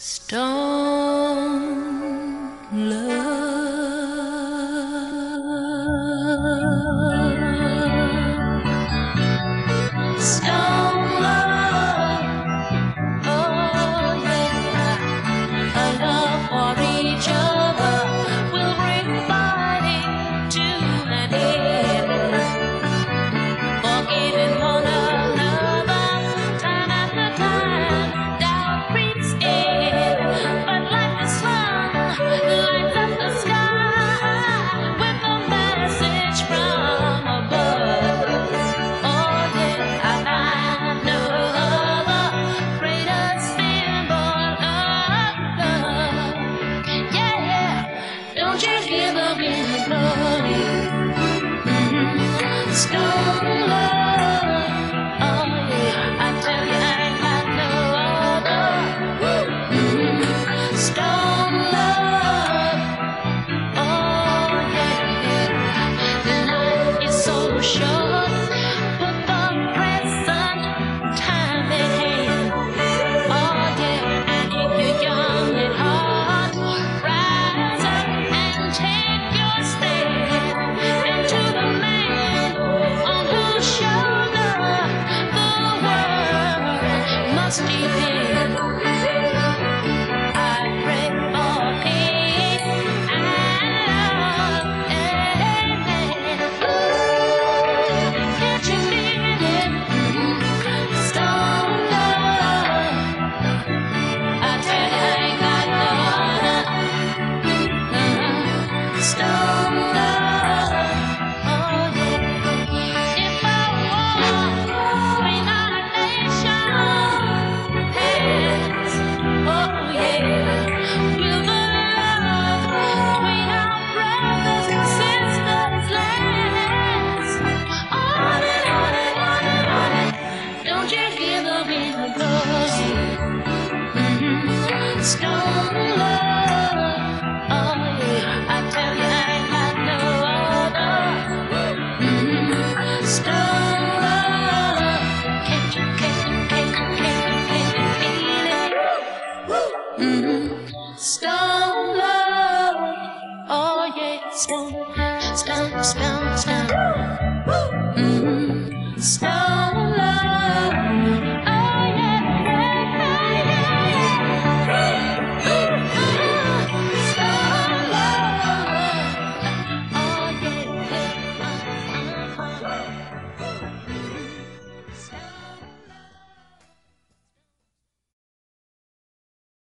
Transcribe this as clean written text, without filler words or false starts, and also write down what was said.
Stone love, stone love, oh yeah, a love for each other will bring fighting to an end, forgiving one another time after time. Doubt creeps in, but like the sun lights up the sky with a message from above. Oh yeah, I find no other greater symbol of love. Yeah, don't you hear the wind blowing? Stone love, oh yeah, I tell you I ain't got no other. Stone love, oh yeah, life is so short, put the present time at hand. Oh yeah, and if you're young at heart, rise up and take your stand. And to the man on whose shoulder the world must depend, I pray for peace and love. Amen. Can't you feel it? Stone love, I tell you I ain't got no other. Stone love, oh yeah. If I walk between our nations' hands, oh yeah, will the love between our brothers and sisters last? On and on and on and on. Don't you hear the wind blowing? Stone love, oh yeah, I tell you I ain't got no other. Stone love, can't you feel it? Stone love, oh yeah, stone, stone, stone, stone. Stone.